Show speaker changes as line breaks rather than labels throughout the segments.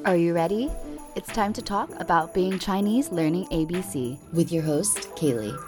Are you ready? It's time to talk about being Chinese learning ABC.
With your host, Kaylee.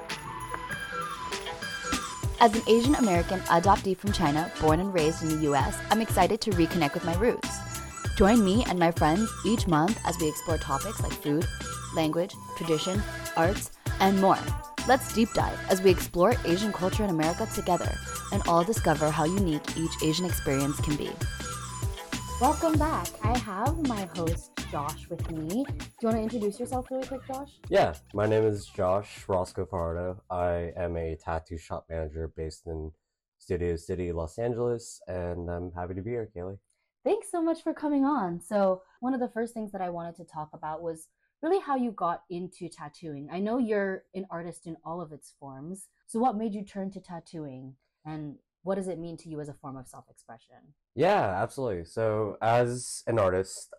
As an Asian American adoptee from China, born and raised in the US, I'm excited to reconnect with my roots. Join me and my friends each month as we explore topics like food, language, tradition, arts, and more. Let's deep dive as we explore Asian culture in America together and all discover how unique each Asian experience can be. Welcome back. I have my host, Josh, with me. Do you want to introduce yourself really quick, Josh?
Yeah, my name is Josh Roscoe Fajardo. I am a tattoo shop manager based in Studio City, Los Angeles, and I'm happy to be here, Kaylee.
Thanks so much for coming on. So one of the first things that I wanted to talk about was really how you got into tattooing. I know you're an artist in all of its forms. So what made you turn to tattooing, and what does it mean to you as a form of self-expression?
Yeah, absolutely. So as an artist,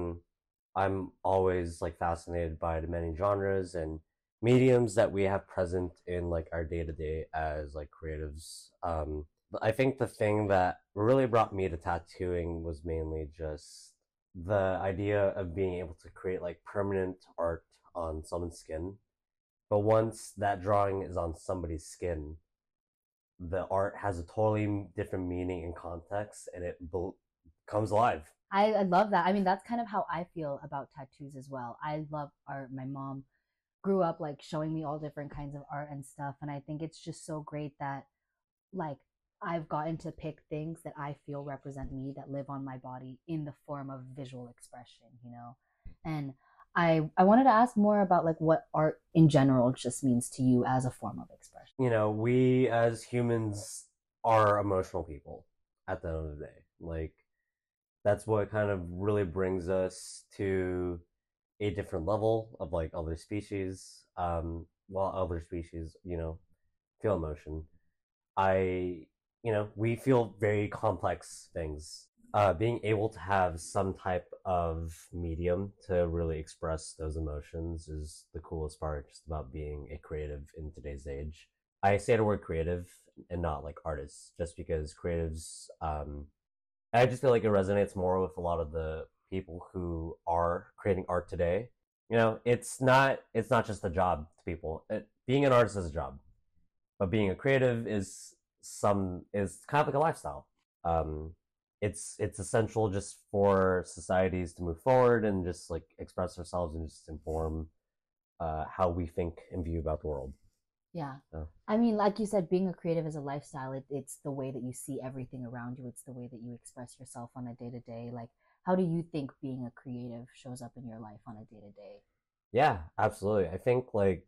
I'm always fascinated by the many genres and mediums that we have present in our day-to-day as creatives. I think the thing that really brought me to tattooing was mainly just the idea of being able to create permanent art on someone's skin. But once that drawing is on somebody's skin, the art has a totally different meaning and context, and it comes alive.
I love that. I mean, that's kind of how I feel about tattoos as well. I love art. My mom grew up showing me all different kinds of art and stuff, and I think it's just so great that I've gotten to pick things that I feel represent me, that live on my body in the form of visual expression, And I wanted to ask more about what art in general just means to you as a form of expression.
We as humans are emotional people at the end of the day. That's what kind of really brings us to a different level of other species. While other species, feel emotion. We feel very complex things. Being able to have some type of medium to really express those emotions is the coolest part just about being a creative in today's age. I say the word creative and not artists, just because creatives, I just feel it resonates more with a lot of the people who are creating art today. It's not just a job to people. Being an artist is a job, but being a creative is kind of like a lifestyle. It's essential just for societies to move forward and just express ourselves and just inform how we think and view about the world.
Yeah. I mean, like you said, being a creative is a lifestyle. It's the way that you see everything around you. It's the way that you express yourself on a day-to-day. How do you think being a creative shows up in your life on a day-to-day?
Yeah, absolutely. I think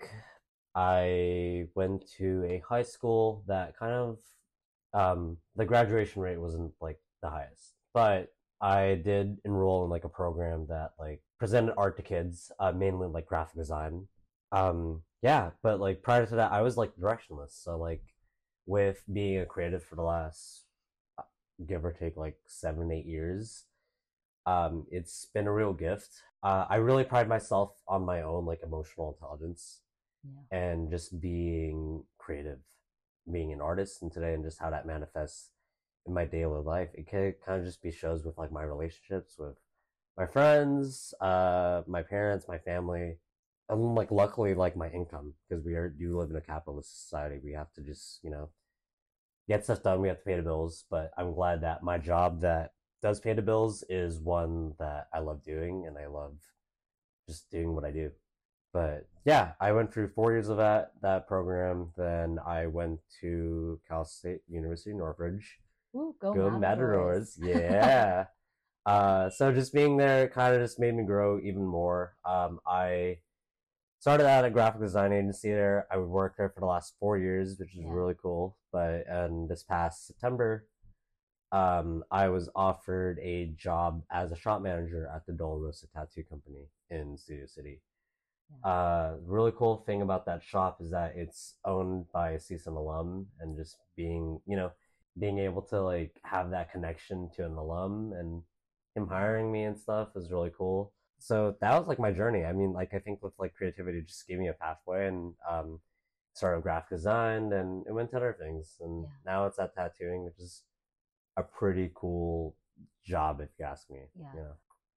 I went to a high school that kind of the graduation rate wasn't the highest, but I did enroll in a program that presented art to kids, mainly graphic design. Yeah, but prior to that, I was directionless. So with being a creative for the last give or take 7, 8 years, it's been a real gift. I really pride myself on my own emotional intelligence.
Yeah.
And just being creative, being an artist, and today, and just how that manifests in my daily life. It can kind of just be shows with my relationships with my friends, my parents, my family, and luckily my income, because do live in a capitalist society. We have to just get stuff done. We have to pay the bills, but I'm glad that my job that does pay the bills is one that I love doing, and I love just doing what I do. But yeah, I went through 4 years of that program. Then I went to Cal State University, Northridge.
Ooh, go
Matadors. Yeah. So just being there kind of just made me grow even more. I started out at a graphic design agency there. I worked there for the last 4 years, which is really cool. But this past September, I was offered a job as a shop manager at the Dolorosa Tattoo Company in Studio City. Really cool thing about that shop is that it's owned by a CSUN alum, and just being able to have that connection to an alum and him hiring me and stuff is really cool. So that was my journey. I mean, I think with creativity, it just gave me a pathway, and started graphic design, and it went to other things, and now it's at tattooing, which is a pretty cool job if you ask me.
Yeah.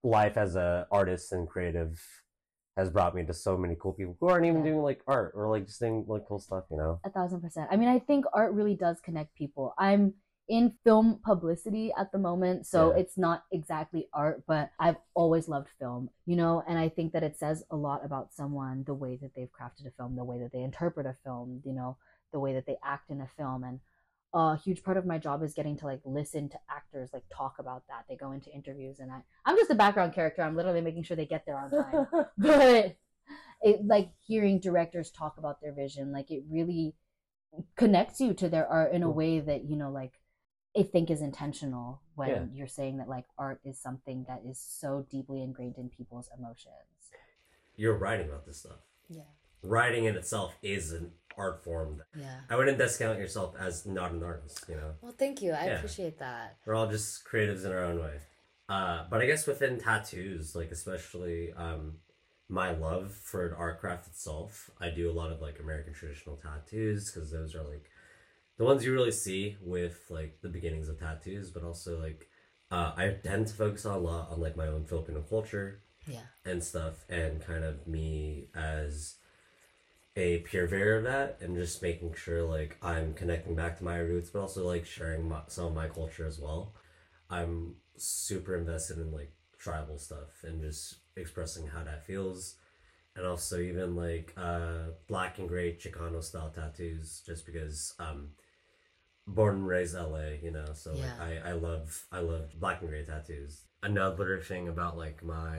life as a artist and creative has brought me to so many cool people who aren't even doing like art or like just doing like cool stuff, you know?
1,000%. I mean, I think art really does connect people. I'm in film publicity at the moment, so it's not exactly art, but I've always loved film, you know, and I think that it says a lot about someone, the way that they've crafted a film, the way that they interpret a film, you know, the way that they act in a film. And a huge part of my job is getting to like listen to actors like talk about that. They go into interviews, and I'm just a background character. I'm literally making sure they get there on time. But it, like hearing directors talk about their vision, like it really connects you to their art in a way that, you know, like I think is intentional when you're saying that like art is something that is so deeply ingrained in people's emotions.
You're writing about this stuff.
Yeah.
Writing in itself is an art form.
Yeah.
I wouldn't discount yourself as not an artist, you know?
Well, thank you. I appreciate that.
We're all just creatives in our own way. But I guess within tattoos, like especially my love for art craft itself, I do a lot of like American traditional tattoos because those are like the ones you really see with like the beginnings of tattoos, but also like I tend to focus on a lot on like my own Filipino culture and stuff, and kind of me as a purveyor of that, and just making sure like I'm connecting back to my roots, but also like sharing some of my culture as well. I'm super invested in like tribal stuff and just expressing how that feels, and also even like black and gray Chicano style tattoos, just because born and raised LA, you know, so like I love black and gray tattoos. Another thing about like my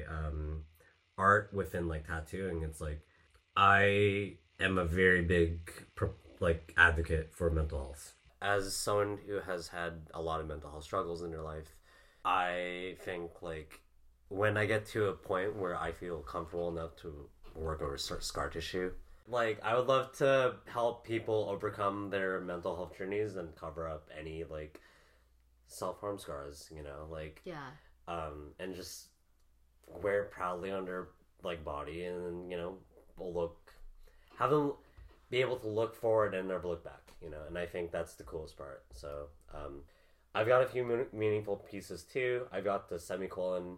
art within like tattooing, it's like I am a very big like advocate for mental health. As someone who has had a lot of mental health struggles in their life, I think like when I get to a point where I feel comfortable enough to work over scar tissue, like I would love to help people overcome their mental health journeys and cover up any like self-harm scars, you know, like and just wear it proudly on their like body, and you know, have them be able to look forward and never look back, you know. And I think that's the coolest part. So I've got a few meaningful pieces too. I've got the semicolon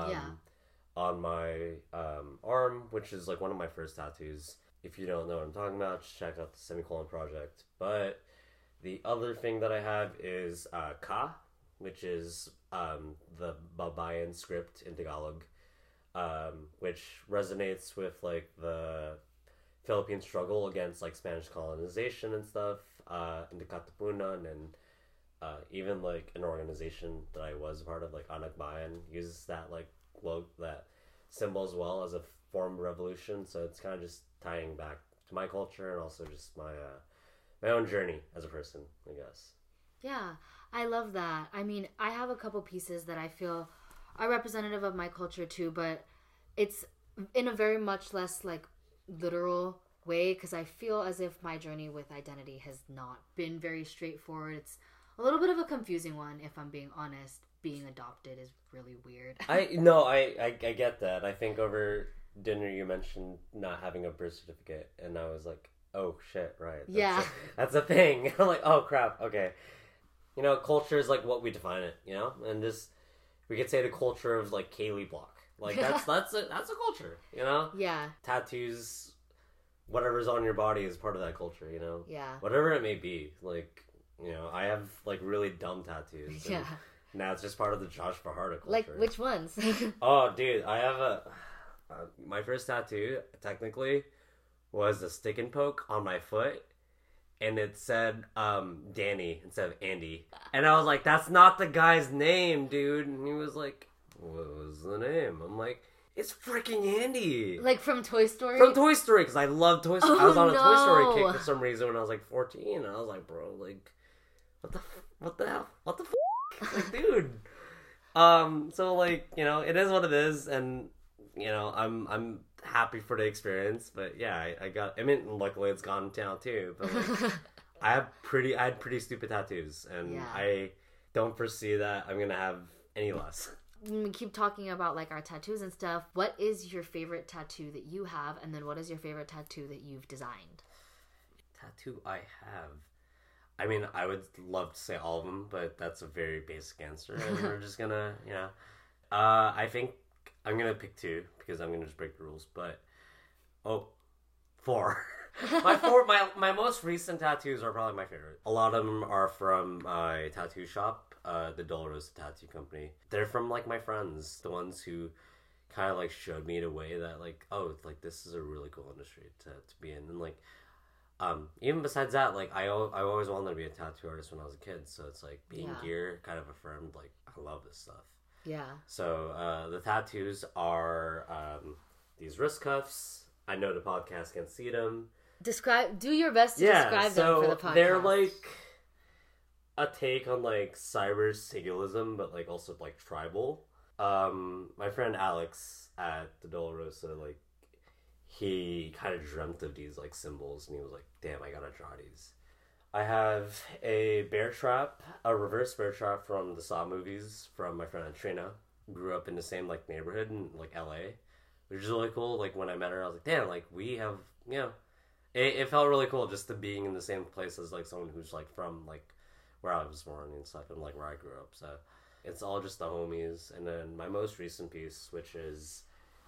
on my arm, which is like one of my first tattoos. If you don't know what I'm talking about, just check out the Semicolon Project. But the other thing that I have is Ka, which is the Babayan script in Tagalog, which resonates with like the Philippine struggle against like Spanish colonization and stuff, in the Katipunan, and even like an organization that I was a part of, like Anak Bayan, uses that like that symbol as well as a form of revolution. So it's kind of just tying back to my culture and also just my my own journey as a person, I guess.
Yeah, I love that. I mean, I have a couple pieces that I feel are representative of my culture too, but it's in a very much less like literal way, because I feel as if my journey with identity has not been very straightforward. It's a little bit of a confusing one, if I'm being honest. Being adopted is really weird.
I get that. I think over dinner you mentioned not having a birth certificate, and I was like, oh shit, right. That's a thing. I'm like, oh crap, okay. You know, culture is like what we define it, you know? And just, we could say the culture of like Kaylee Block. Like that's a culture, you know?
Yeah.
Tattoos, whatever's on your body is part of that culture, you know?
Yeah.
Whatever it may be. Like, you know, I have like really dumb tattoos. Yeah. Now it's just part of the Josh Fajardo culture.
Like, which ones?
Oh, dude, I have my first tattoo, technically, was a stick and poke on my foot, and it said Danny instead of Andy. And I was like, that's not the guy's name, dude. And he was like, what was the name? I'm like, it's freaking Andy.
Like from Toy Story?
From Toy Story, because I love Toy Story. I was on a Toy Story kick for some reason when I was like 14, and I was like, bro, like, what the hell? What the f***? Like, dude. So like, you know, it is what it is, and you know, I'm happy for the experience, but yeah, I mean, luckily it's gone down too, but like, I had pretty stupid tattoos, and I don't foresee that I'm gonna have any less.
We keep talking about like our tattoos and stuff. What is your favorite tattoo that you have, and then what is your favorite tattoo that you've designed?
Tattoo I have, I mean, I would love to say all of them, but that's a very basic answer, and we're just gonna, you know, I think I'm gonna pick 2 because I'm gonna just break the rules. But 4. My most recent tattoos are probably my favorite. A lot of them are from my tattoo shop, the Dolorosa Tattoo Company. They're from like my friends, the ones who kind of like showed me the way that like, oh, like this is a really cool industry to be in. And like even besides that, like I always wanted to be a tattoo artist when I was a kid, so it's like being here kind of affirmed like I love this stuff.
Yeah.
So the tattoos are these wrist cuffs. I know the podcast can't see them.
Do your best to describe them for the podcast.
They're like a take on like cyber singalism, but like also like tribal. My friend Alex at the Dolorosa, like he kind of dreamt of these like symbols, and he was like, "Damn, I gotta draw these." I have a bear trap, a reverse bear trap from the Saw movies from my friend Trina. Grew up in the same like neighborhood in like LA, which is really cool. Like when I met her, I was like, "Damn, like we have It felt really cool just to being in the same place as like someone who's like from like where I was born and stuff, and like where I grew up. So it's all just the homies. And then my most recent piece, which is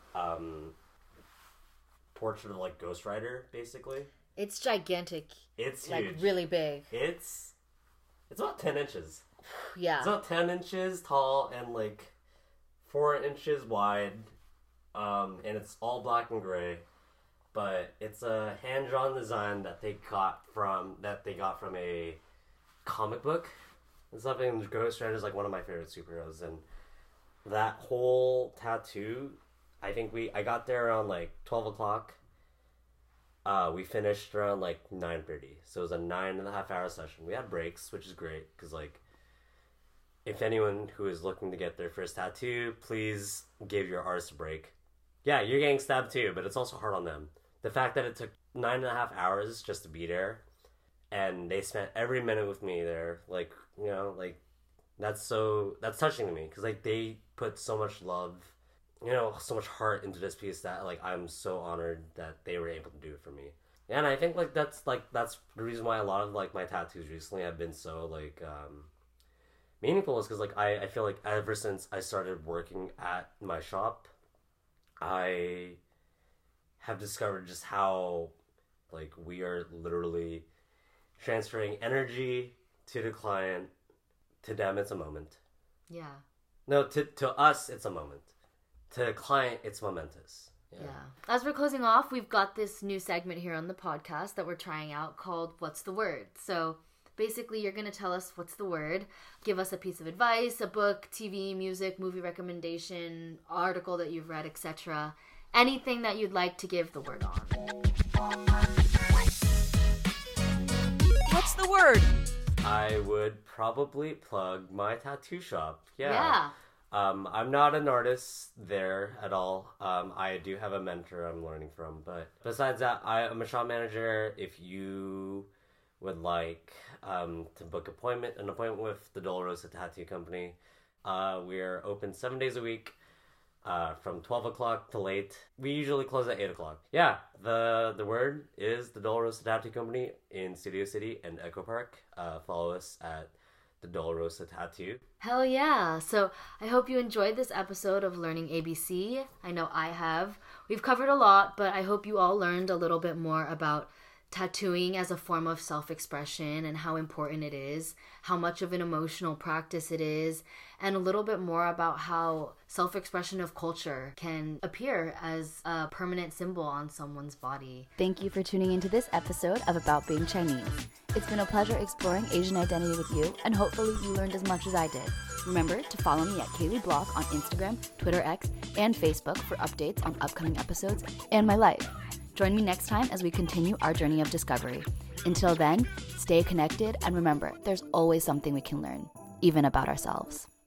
portrait of like Ghost Rider, basically.
It's gigantic.
It's
like
huge.
Really big.
It's about 10 inches.
Yeah.
It's about 10 inches tall and like 4 inches wide. And it's all black and gray. But it's a hand-drawn design that they got from a comic book. And something. Ghost Rider is like one of my favorite superheroes, and that whole tattoo, I got there around like 12 o'clock. We finished around like 9:30, so it was a 9.5 hour session. We had breaks, which is great because like, if anyone who is looking to get their first tattoo, please give your artist a break. Yeah, you're getting stabbed too, but it's also hard on them. The fact that it took 9.5 hours just to be there, and they spent every minute with me there, like, like, that's touching to me, because, like, they put so much love, so much heart into this piece that, like, I'm so honored that they were able to do it for me. And I think, like, that's the reason why a lot of, like, my tattoos recently have been so, like, meaningful, is because, like, I feel like ever since I started working at my shop, I have discovered just how, like, we are literally transferring energy to the client. To them, it's a moment.
Yeah.
No, to us, it's a moment. To the client, it's momentous.
Yeah. As we're closing off, we've got this new segment here on the podcast that we're trying out called What's the Word? So basically, you're going to tell us what's the word, give us a piece of advice, a book, TV, music, movie recommendation, article that you've read, etc. Anything that you'd like to give the word on.
What's the word?
I would probably plug my tattoo shop. Yeah. I'm not an artist there at all. I do have a mentor I'm learning from, but besides that, I'm a shop manager. If you would like to book an appointment with the Dolorosa Tattoo Company, we're open 7 days a week. From 12 o'clock to late. We usually close at 8 o'clock. Yeah, the word is the Dolorosa Tattoo Company in Studio City and Echo Park. Follow us at the Dolorosa Tattoo.
Hell yeah. So I hope you enjoyed this episode of Learning ABC. I know I have. We've covered a lot, but I hope you all learned a little bit more about tattooing as a form of self-expression and how important it is, how much of an emotional practice it is, and a little bit more about how self-expression of culture can appear as a permanent symbol on someone's body.
Thank you for tuning into this episode of About Being Chinese. It's been a pleasure exploring Asian identity with you, and hopefully you learned as much as I did. Remember to follow me at Kaylee Block on Instagram, Twitter X, and Facebook for updates on upcoming episodes and my life. Join me next time as we continue our journey of discovery. Until then, stay connected and remember, there's always something we can learn, even about ourselves.